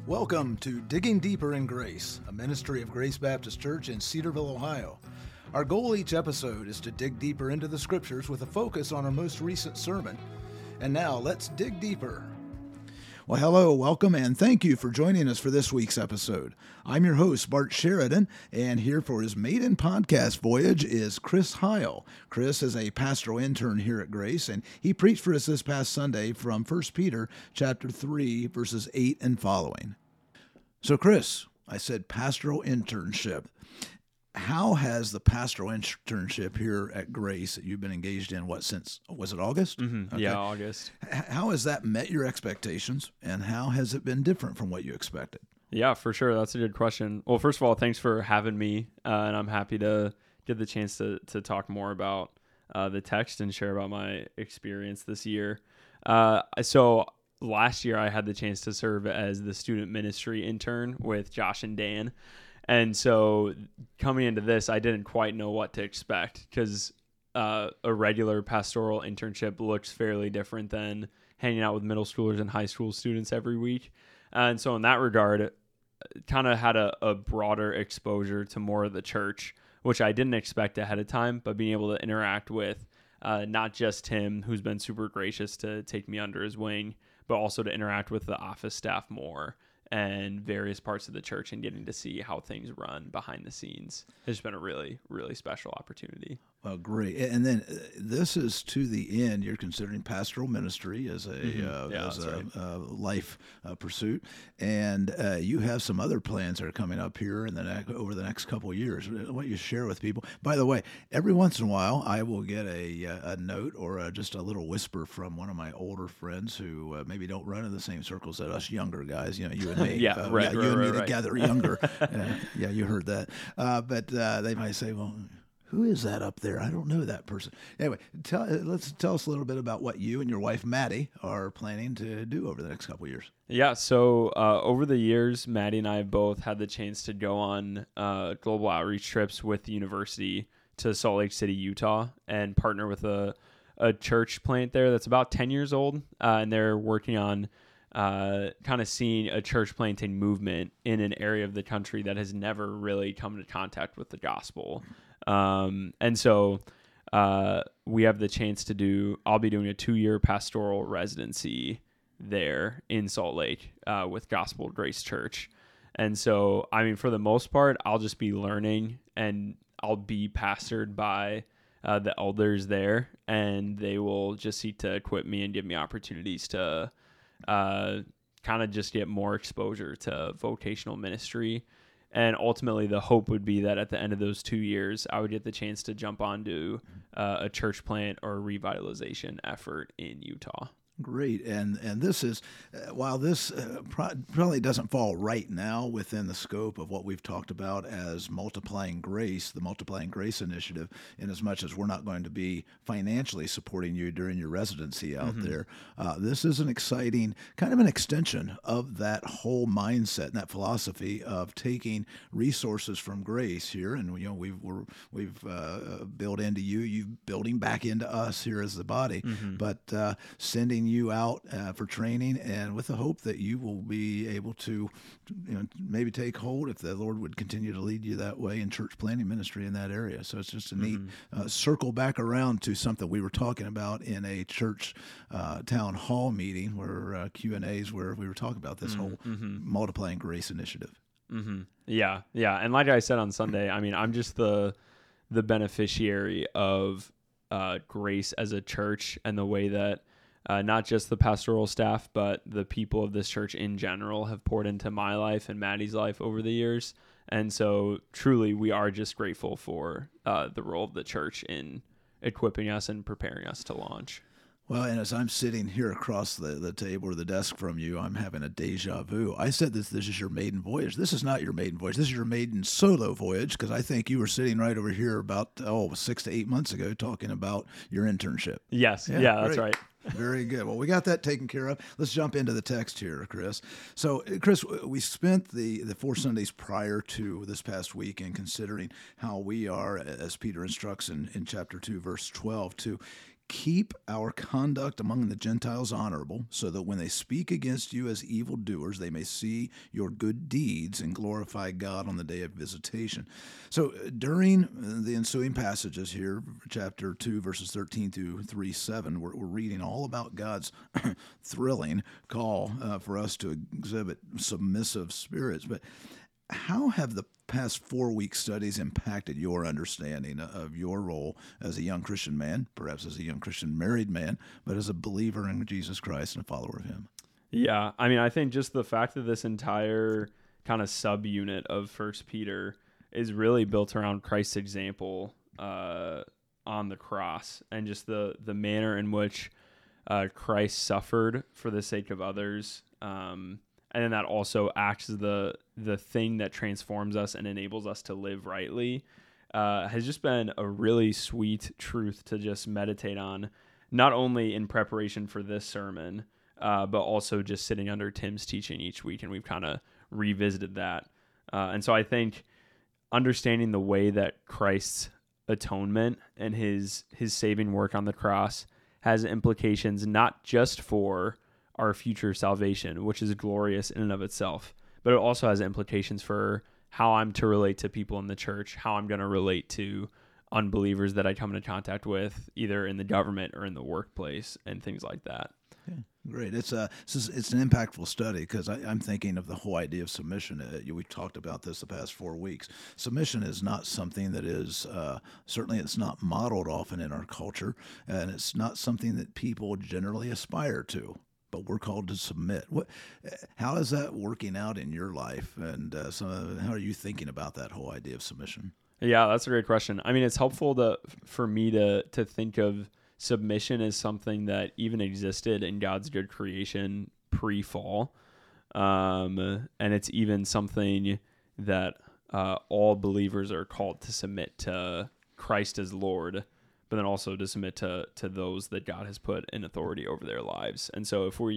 Welcome to Digging Deeper in Grace, a ministry of Grace Baptist Church in Cedarville, Ohio. Our goal each episode is to dig deeper into the Scriptures with a focus on our most recent sermon. And now, let's dig deeper. Well, hello, welcome, and thank you for joining us for this week's episode. I'm your host, Bart Sheridan, and here for his maiden podcast voyage is Chris Heil. Chris is a pastoral intern here at Grace, and he preached for us this past Sunday from 1 Peter chapter 3, verses 8 and following. So, Chris, I said pastoral internship. How has the pastoral internship here at Grace that you've been engaged in, since, was it August? Mm-hmm. Okay. Yeah, August. How has that met your expectations, and how has it been different from what you expected? Yeah, for sure. That's a good question. Well, first of all, thanks for having me, and I'm happy to get the chance to talk more about the text and share about my experience this year. So last year, I had the chance to serve as the student ministry intern with Josh and Dan. And so coming into this, I didn't quite know what to expect because a regular pastoral internship looks fairly different than hanging out with middle schoolers and high school students every week. And so in that regard, kind of had a broader exposure to more of the church, which I didn't expect ahead of time, but being able to interact with not just him, who's been super gracious to take me under his wing, but also to interact with the office staff more and various parts of the church and getting to see how things run behind the scenes has been a really, really special opportunity. Well, great. And then this is to the end. You're considering pastoral ministry as a life pursuit, and you have some other plans that are coming up here over the next couple of years. Why don't you share with people? By the way, every once in a while, I will get a note or just a little whisper from one of my older friends who maybe don't run in the same circles that us younger guys. You know, you and me. You and me together, younger. Yeah, you heard that. But they might say, well, who is that up there? I don't know that person. Anyway, let's tell us a little bit about what you and your wife, Maddie, are planning to do over the next couple of years. Yeah, so over the years, Maddie and I both had the chance to go on global outreach trips with the university to Salt Lake City, Utah, and partner with a church plant there that's about 10 years old, and they're working on kind of seeing a church planting movement in an area of the country that has never really come into contact with the gospel. And so we have the chance I'll be doing a 2-year pastoral residency there in Salt Lake with Gospel Grace Church. And so, I mean, for the most part, I'll just be learning, and I'll be pastored by the elders there, and they will just seek to equip me and give me opportunities to kind of just get more exposure to vocational ministry. And ultimately, the hope would be that at the end of those 2 years, I would get the chance to jump onto a church plant or revitalization effort in Utah. Great. And this is, while this probably doesn't fall right now within the scope of what we've talked about as Multiplying Grace, the Multiplying Grace Initiative, in as much as we're not going to be financially supporting you during your residency out there, this is an exciting, kind of an extension of that whole mindset and that philosophy of taking resources from Grace here. And, you know, we've built into you building back into us here as the body, but sending you out for training, and with the hope that you will be able to, you know, maybe take hold if the Lord would continue to lead you that way in church planting ministry in that area. So it's just a neat circle back around to something we were talking about in a church town hall meeting where Q&As where we were talking about this whole Multiplying Grace initiative. Yeah. And like I said on Sunday, I mean, I'm just the beneficiary of Grace as a church and the way that not just the pastoral staff, but the people of this church in general have poured into my life and Maddie's life over the years. And so truly, we are just grateful for the role of the church in equipping us and preparing us to launch. Well, and as I'm sitting here across the table or the desk from you, I'm having a deja vu. I said this is your maiden voyage. This is not your maiden voyage. This is your maiden solo voyage, because I think you were sitting right over here about 6 to 8 months ago talking about your internship. Yes. Yeah, that's right. Very good. Well, we got that taken care of. Let's jump into the text here, Chris. So, Chris, we spent the 4 Sundays prior to this past week in considering how we are, as Peter instructs in chapter 2, verse 12, to keep our conduct among the Gentiles honorable, so that when they speak against you as evildoers, they may see your good deeds and glorify God on the day of visitation. So during the ensuing passages here, chapter 2, verses 13 through 3:7, we're reading all about God's thrilling call for us to exhibit submissive spirits. But how have the past 4-week studies impacted your understanding of your role as a young Christian man, perhaps as a young Christian married man, but as a believer in Jesus Christ and a follower of Him? Yeah, I mean, I think just the fact that this entire kind of subunit of First Peter is really built around Christ's example on the cross, and just the manner in which Christ suffered for the sake of others. And then that also acts as the thing that transforms us and enables us to live rightly, has just been a really sweet truth to just meditate on, not only in preparation for this sermon, but also just sitting under Tim's teaching each week, and we've kind of revisited that. And so I think understanding the way that Christ's atonement and his saving work on the cross has implications not just for our future salvation, which is glorious in and of itself, but it also has implications for how I'm to relate to people in the church, how I'm going to relate to unbelievers that I come into contact with, either in the government or in the workplace, and things like that. Okay, great. It's an impactful study, because I'm thinking of the whole idea of submission. We've talked about this the past 4 weeks. Submission is not something that is, certainly it's not modeled often in our culture, and it's not something that people generally aspire to. But we're called to submit. How is that working out in your life, and how are you thinking about that whole idea of submission? Yeah, that's a great question. I mean, it's helpful for me to think of submission as something that even existed in God's good creation pre-fall, and it's even something that all believers are called to submit to Christ as Lord, but then also to submit to those that God has put in authority over their lives. And so if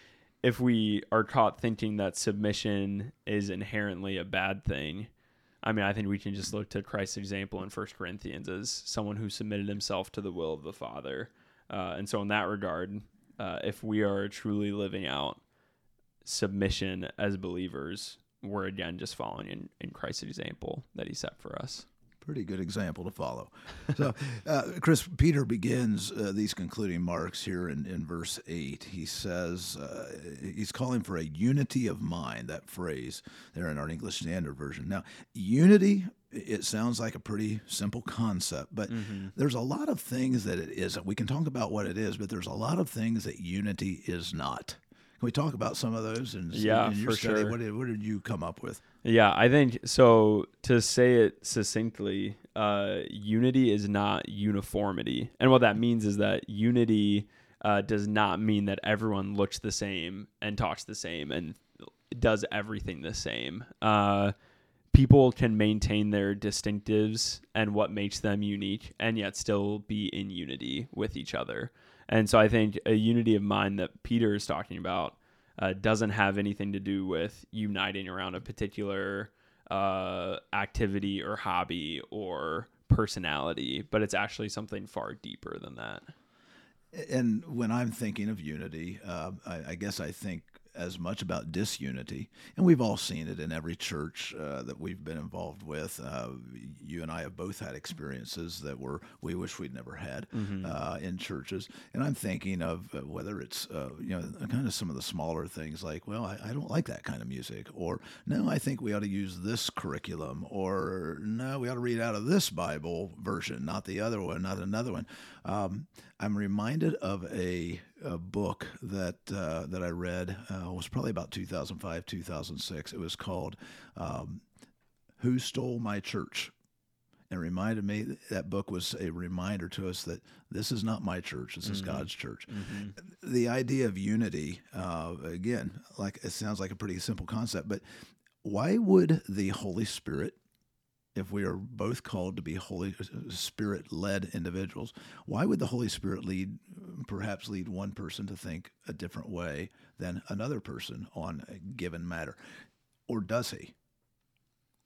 we are caught thinking that submission is inherently a bad thing, I mean, I think we can just look to Christ's example in 1 Corinthians as someone who submitted himself to the will of the Father. And so in that regard, if we are truly living out submission as believers, we're again just following in Christ's example that he set for us. Pretty good example to follow. So, Chris, Peter begins these concluding marks here in verse 8. He says he's calling for a unity of mind, that phrase there in our English Standard Version. Now, unity, it sounds like a pretty simple concept, but there's a lot of things that it isn't. We can talk about what it is, but there's a lot of things that unity is not. Can we talk about some of those? In your study, sure. What did you come up with? Yeah, I think so. To say it succinctly, unity is not uniformity. And what that means is that unity does not mean that everyone looks the same and talks the same and does everything the same. People can maintain their distinctives and what makes them unique and yet still be in unity with each other. And so I think a unity of mind that Peter is talking about doesn't have anything to do with uniting around a particular activity or hobby or personality, but it's actually something far deeper than that. And when I'm thinking of unity, I guess I think as much about disunity, and we've all seen it in every church that we've been involved with. You and I have both had experiences that we wish we'd never had in churches, and I'm thinking of whether it's kind of some of the smaller things like, well, I don't like that kind of music, or no, I think we ought to use this curriculum, or no, we ought to read out of this Bible version, not the other one, not another one. I'm reminded of a book that I read. Was probably about 2005, 2006. It was called "Who Stole My Church?" And reminded me, that book was a reminder to us that this is not my church. This is God's church. The idea of unity, again, like it sounds like a pretty simple concept, but why would the Holy Spirit, if we are both called to be Holy Spirit-led individuals, why would the Holy Spirit perhaps lead one person to think a different way than another person on a given matter? Or does he?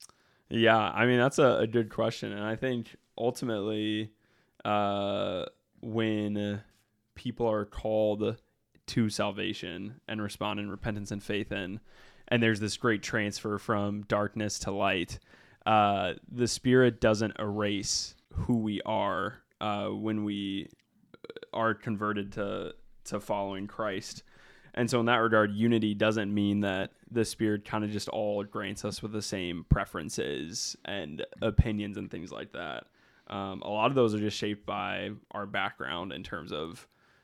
Yeah, I mean, that's a good question. And I think ultimately when people are called to salvation and respond in repentance and faith and there's this great transfer from darkness to light, the Spirit doesn't erase who we are when we are converted to following Christ. And so in that regard, unity doesn't mean that the Spirit kind of just all grants us with the same preferences and opinions and things like that. A lot of those are just shaped by our background in terms of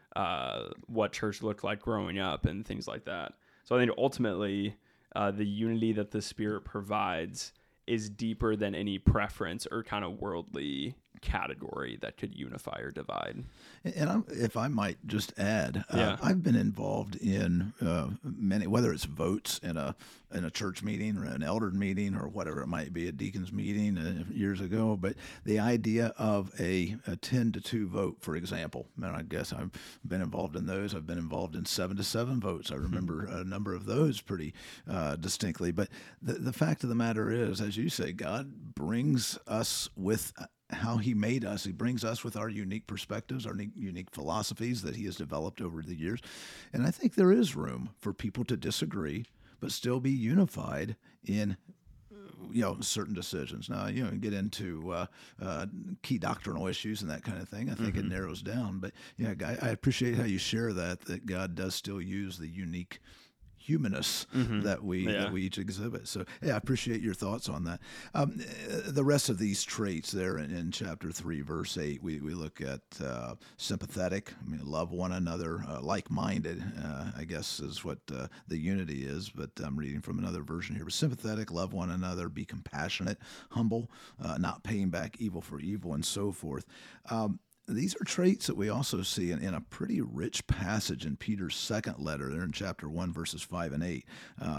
what church looked like growing up and things like that. So I think ultimately the unity that the Spirit provides is deeper than any preference or kind of worldly category that could unify or divide. And if I might just add, I've been involved in many, whether it's votes in a church meeting or an elder meeting or whatever it might be, a deacon's meeting years ago. But the idea of a 10-2 vote, for example, and I guess I've been involved in those. I've been involved in 7-7 votes. I remember a number of those pretty distinctly. But the fact of the matter is, as you say, God brings us with how he made us. He brings us with our unique perspectives, our unique philosophies that he has developed over the years. And I think there is room for people to disagree, but still be unified in certain decisions. Now, get into key doctrinal issues and that kind of thing. I think it narrows down. But yeah, I appreciate how you share that God does still use the unique humanness that we each exhibit. So yeah, I appreciate your thoughts on that. The rest of these traits there in chapter 3, verse 8, we look at sympathetic, love one another, like-minded, I guess is what the unity is, but I'm reading from another version here. But sympathetic, love one another, be compassionate, humble, not paying back evil for evil, and so forth. These are traits that we also see in a pretty rich passage in Peter's second letter, there in chapter 1, verses 5 and 8.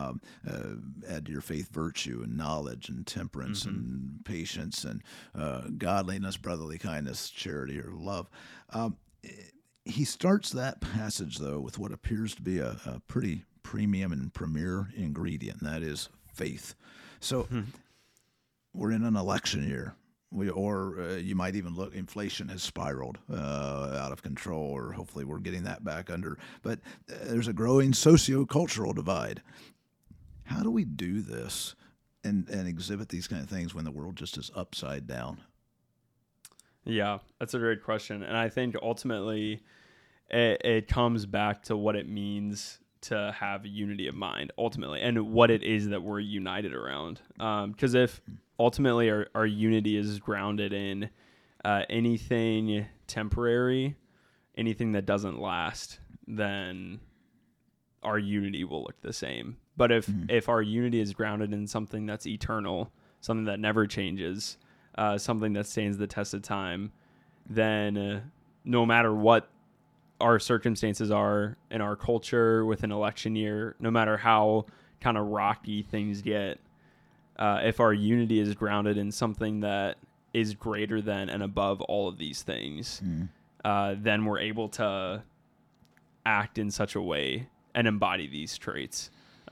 Add to your faith virtue and knowledge and temperance and patience and godliness, brotherly kindness, charity, or love. He starts that passage, though, with what appears to be a pretty premium and premier ingredient, and that is faith. So we're in an election year. You might even look, inflation has spiraled out of control, or hopefully we're getting that back under. But there's a growing socio-cultural divide. How do we do this and exhibit these kind of things when the world just is upside down? Yeah, that's a great question. And I think ultimately it comes back to what it means to have unity of mind, ultimately, and what it is that we're united around. Because if ultimately our unity is grounded in anything temporary, anything that doesn't last, then our unity will look the same. But if our unity is grounded in something that's eternal, something that never changes, something that stands the test of time, then no matter what our circumstances are in our culture with an election year, no matter how kind of rocky things get, if our unity is grounded in something that is greater than and above all of these things, then we're able to act in such a way and embody these traits.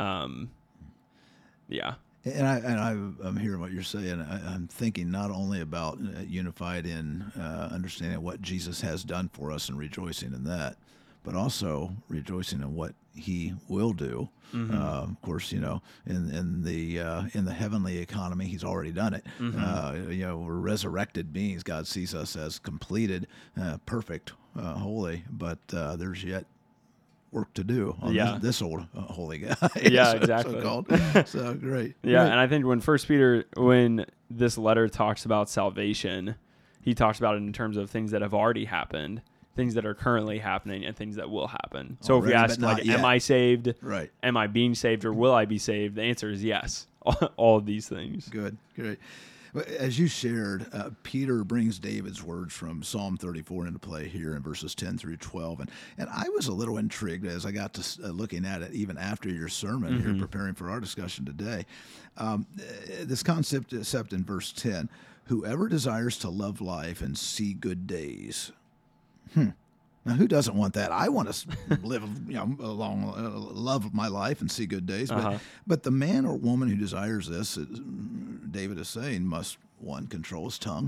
Yeah. And I'm hearing what you're saying. I'm thinking not only about unified in understanding what Jesus has done for us and rejoicing in that, but also rejoicing in what He will do. Of course, in the heavenly economy, He's already done it. We're resurrected beings. God sees us as completed, perfect, holy, but there's yet work to do on this old holy guy. Yeah, exactly. So great. Yeah, Great. and I think when this letter talks about salvation, he talks about it in terms of things that have already happened, things that are currently happening, and things that will happen. So if we ask, am I saved? Right. Am I being saved, or will I be saved? The answer is yes. All of these things. Good. Great. As you shared, Peter brings David's words from Psalm 34 into play here in verses 10 through 12. And I was a little intrigued as I got to looking at it even after your sermon here, preparing for our discussion today. This concept in verse 10, whoever desires to love life and see good days. Now, who doesn't want that? I want to live, love my life and see good days. But the man or woman who desires this, David is saying, must, one, control his tongue,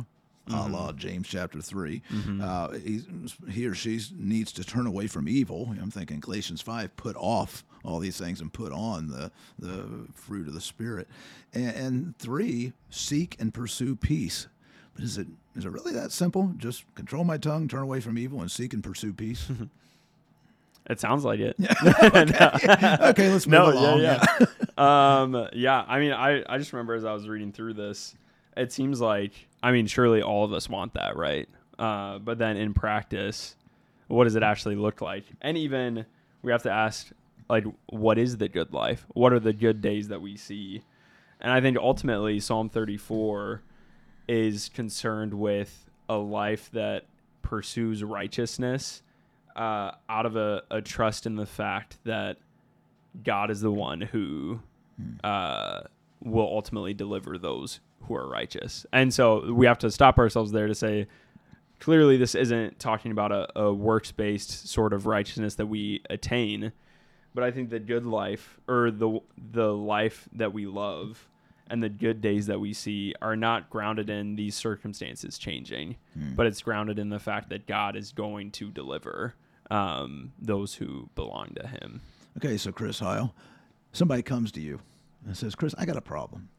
a la James chapter 3. Mm-hmm. He or she needs to turn away from evil. I'm thinking Galatians 5, put off all these things and put on the fruit of the Spirit. And 3, seek and pursue peace. But is it really that simple? Just control my tongue, turn away from evil, and seek and pursue peace? It sounds like it. Okay, let's move along. Yeah. I mean, I just remember as I was reading through this, it seems like, I mean, surely all of us want that, right? But then in practice, what does it actually look like? And even we have to ask, like, what is the good life? What are the good days that we see? And I think ultimately Psalm 34 is concerned with a life that pursues righteousness out of a trust in the fact that God is the one who will ultimately deliver those who are righteous. And so we have to stop ourselves there to say, clearly this isn't talking about a works-based sort of righteousness that we attain, but I think the good life, or the life that we love and the good days that we see, are not grounded in these circumstances changing, but it's grounded in the fact that God is going to deliver those who belong to him. Okay, so Chris Heil, somebody comes to you and says, Chris, I got a problem.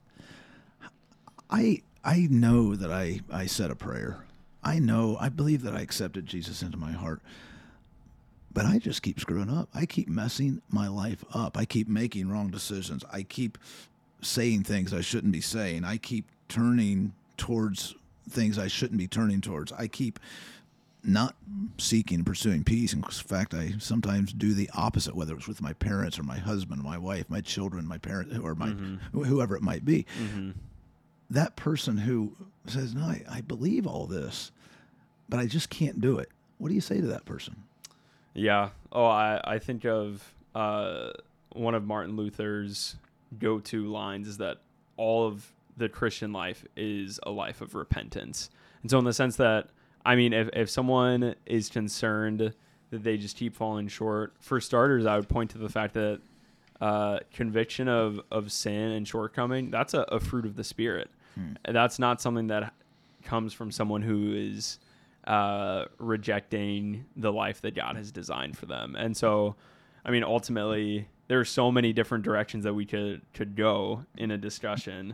I know that I said a prayer. I believe that I accepted Jesus into my heart, but I just keep screwing up. I keep messing my life up. I keep making wrong decisions. I keep saying things I shouldn't be saying. I keep turning towards things I shouldn't be turning towards. I keep not seeking and pursuing peace. In fact, I sometimes do the opposite, whether it's with my parents or my husband, my wife, my children, my parents, or my whoever it might be. Mm-hmm. That person who says, no, I believe all this, but I just can't do it. What do you say to that person? Yeah. Oh, I think of one of Martin Luther's go-to lines is that all of the Christian life is a life of repentance. And so in the sense that, I mean, if someone is concerned that they just keep falling short, for starters, I would point to the fact that conviction of sin and shortcoming, that's a fruit of the Spirit. That's not something that comes from someone who is rejecting the life that God has designed for them. And so, I mean, ultimately, there are so many different directions that we could go in a discussion.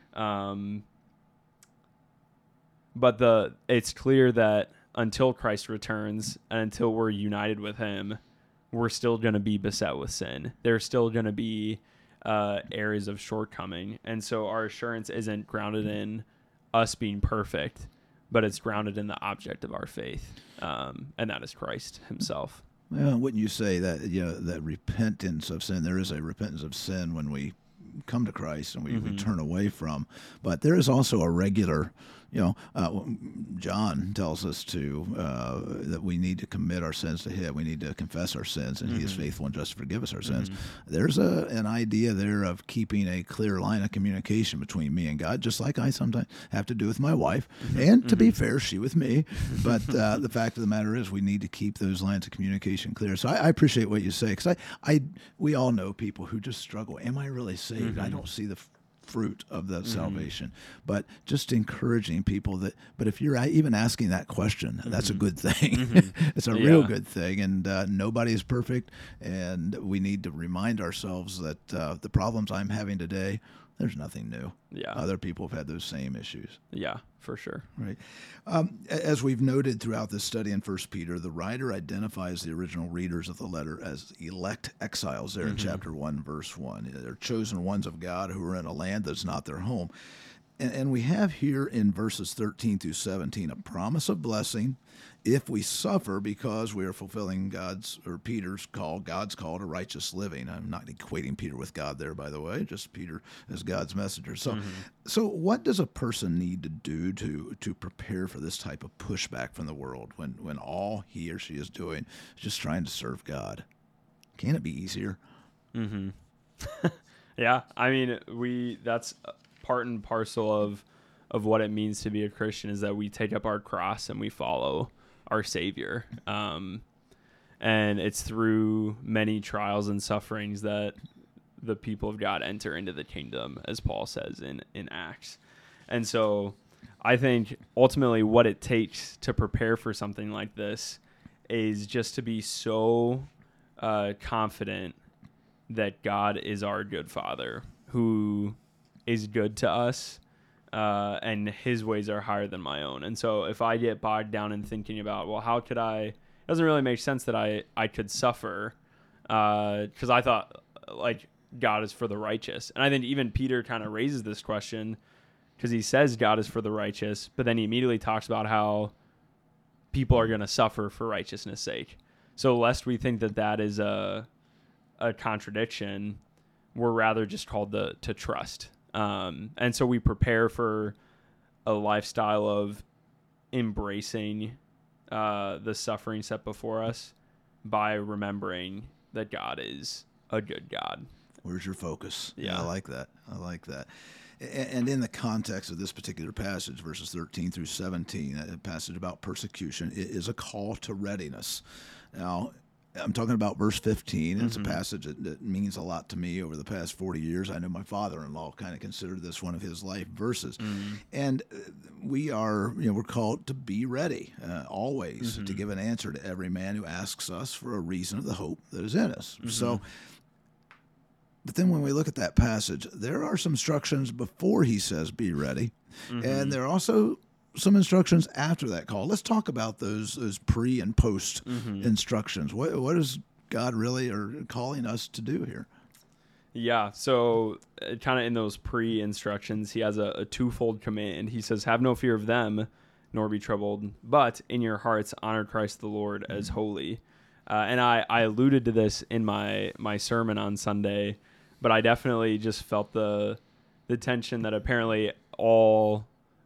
But it's clear that until Christ returns and until we're united with him, we're still going to be beset with sin. There's still going to be areas of shortcoming. And so our assurance isn't grounded in us being perfect, but it's grounded in the object of our faith, and that is Christ himself. Well, wouldn't you say that, that repentance of sin, there is a repentance of sin when we come to Christ and we turn away from, but there is also a regular, John tells us that we need to commit our sins to him. We need to confess our sins, and he is faithful and just to forgive us our sins. There's an idea there of keeping a clear line of communication between me and God, just like I sometimes have to do with my wife, and to be fair, she with me. But the fact of the matter is we need to keep those lines of communication clear. So I appreciate what you say, because we all know people who just struggle. Am I really saved? I don't see the fruit of that salvation, but just encouraging people but if you're even asking that question, that's a good thing. It's a real good thing, and nobody is perfect, and we need to remind ourselves that the problems I'm having today, there's nothing new. Other people have had those same issues. Yeah, for sure. Right. As we've noted throughout this study in 1 Peter, the writer identifies the original readers of the letter as elect exiles there in chapter 1, verse 1. They're chosen ones of God who are in a land that's not their home. And we have here in verses 13 through 17 a promise of blessing if we suffer because we are fulfilling God's call to righteous living. I'm not equating Peter with God there, by the way, just Peter as God's messenger. So what does a person need to do to prepare for this type of pushback from the world when all he or she is doing is just trying to serve God? Can it be easier? Yeah, I mean, that's part and parcel of what it means to be a Christian, is that we take up our cross and we follow our Savior. And it's through many trials and sufferings that the people of God enter into the kingdom, as Paul says in Acts. And so I think ultimately what it takes to prepare for something like this is just to be so confident that God is our good Father who is good to us, and his ways are higher than my own. And so if I get bogged down in thinking about, well, how could it doesn't really make sense that I could suffer, because I thought, like, God is for the righteous. And I think even Peter kind of raises this question because he says God is for the righteous, but then he immediately talks about how people are going to suffer for righteousness' sake. So lest we think that is a contradiction, we're rather just called to trust. And so we prepare for a lifestyle of embracing the suffering set before us by remembering that God is a good God. Where's your focus? Yeah. I like that. And in the context of this particular passage, verses 13 through 17, a passage about persecution, it is a call to readiness. Now, I'm talking about verse 15. And It's a passage that means a lot to me over the past 40 years. I know my father-in-law kind of considered this one of his life verses. And we're called to be ready always, to give an answer to every man who asks us for a reason of the hope that is in us. But then when we look at that passage, there are some instructions before he says, be ready. And there are also some instructions after that call. Let's talk about those pre and post instructions. What is God really calling us to do here? Yeah, so kind of in those pre-instructions, he has a twofold command. He says, have no fear of them, nor be troubled, but in your hearts honor Christ the Lord as holy. And I alluded to this in my sermon on Sunday, but I definitely just felt the tension that apparently all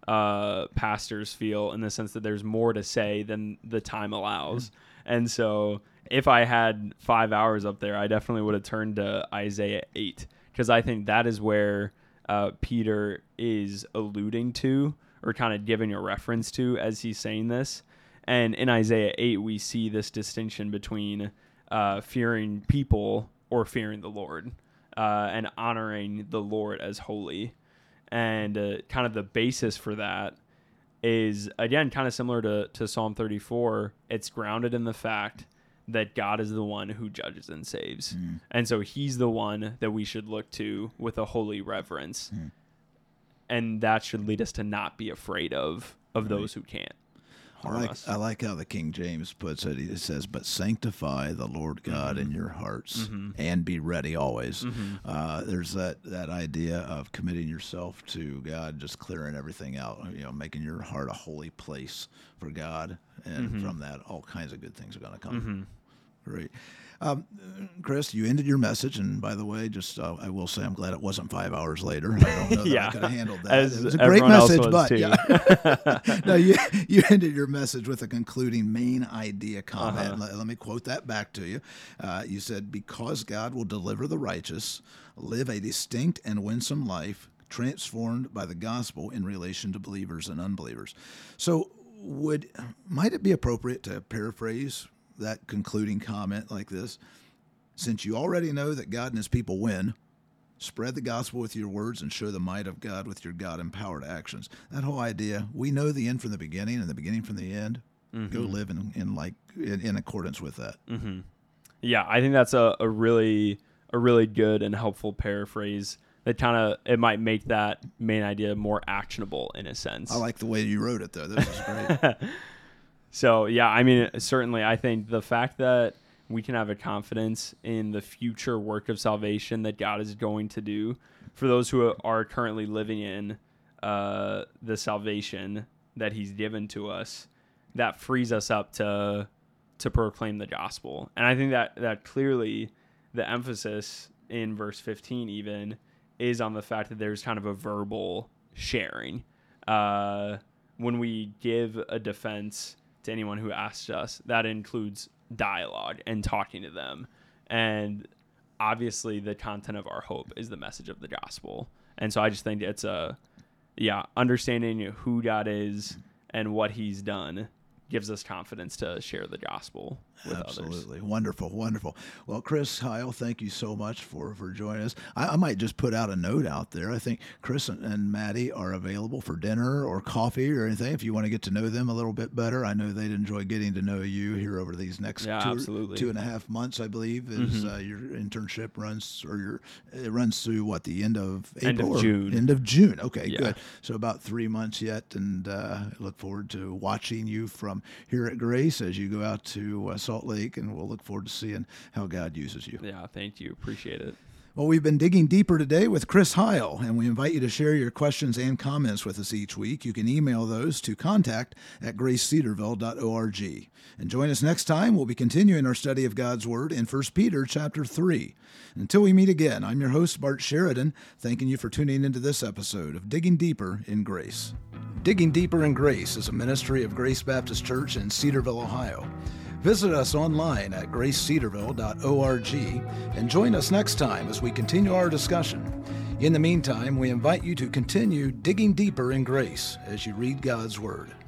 pastors feel, in the sense that there's more to say than the time allows. And so if I had 5 hours up there, I definitely would have turned to Isaiah 8, because I think that is where Peter is alluding to, or kind of giving a reference to as he's saying this. And in Isaiah 8, we see this distinction between fearing people or fearing the Lord, and honoring the Lord as holy. And kind of the basis for that is, again, kind of similar to Psalm 34. It's grounded in the fact that God is the one who judges and saves. And so he's the one that we should look to with a holy reverence. And that should lead us to not be afraid of those who can't harm us. I like how the King James puts it. It says, but sanctify the Lord God in your hearts and be ready always. There's that idea of committing yourself to God, just clearing everything out, making your heart a holy place for God. And from that, all kinds of good things are going to come. Great. Chris, you ended your message, and by the way, just I will say I'm glad it wasn't 5 hours later. I don't know that I could have handled that. It was a great message, but no, you ended your message with a concluding main idea comment. Let me quote that back to you. You said, because God will deliver the righteous, live a distinct and winsome life, transformed by the gospel in relation to believers and unbelievers. So might it be appropriate to paraphrase that concluding comment like this? Since you already know that God and his people win, spread the gospel with your words and show the might of God with your God-empowered actions. That whole idea, we know the end from the beginning and the beginning from the end. Go live in accordance with that. Yeah, I think that's a really good and helpful paraphrase that kind of, it might make that main idea more actionable in a sense. I like the way you wrote it, though. This is great. So, yeah, I mean, certainly I think the fact that we can have a confidence in the future work of salvation that God is going to do for those who are currently living in the salvation that he's given to us, that frees us up to proclaim the gospel. And I think that clearly the emphasis in verse 15 even is on the fact that there's kind of a verbal sharing. When we give a defense to anyone who asks us, that includes dialogue and talking to them. And obviously the content of our hope is the message of the gospel. And so I just think it's understanding who God is and what he's done gives us confidence to share the gospel with others. Absolutely. Wonderful, wonderful. Well, Chris Heil, thank you so much for joining us. I might just put out a note out there. I think Chris and Maddie are available for dinner or coffee or anything if you want to get to know them a little bit better. I know they'd enjoy getting to know you here over these next absolutely. 2.5 months, I believe, is your internship runs, or it runs through what, the end of April? End of June. End of June. Okay, Yeah. good. So about 3 months yet, and look forward to watching you from here at Grace as you go out to Salt Lake, and we'll look forward to seeing how God uses you. Yeah, thank you. Appreciate it. Well, we've been digging deeper today with Chris Heil, and we invite you to share your questions and comments with us each week. You can email those to contact@gracecedarville.org. And join us next time. We'll be continuing our study of God's Word in 1 Peter chapter 3. Until we meet again, I'm your host, Bart Sheridan, thanking you for tuning into this episode of Digging Deeper in Grace. Digging Deeper in Grace is a ministry of Grace Baptist Church in Cedarville, Ohio. Visit us online at gracecedarville.org and join us next time as we continue our discussion. In the meantime, we invite you to continue digging deeper in grace as you read God's Word.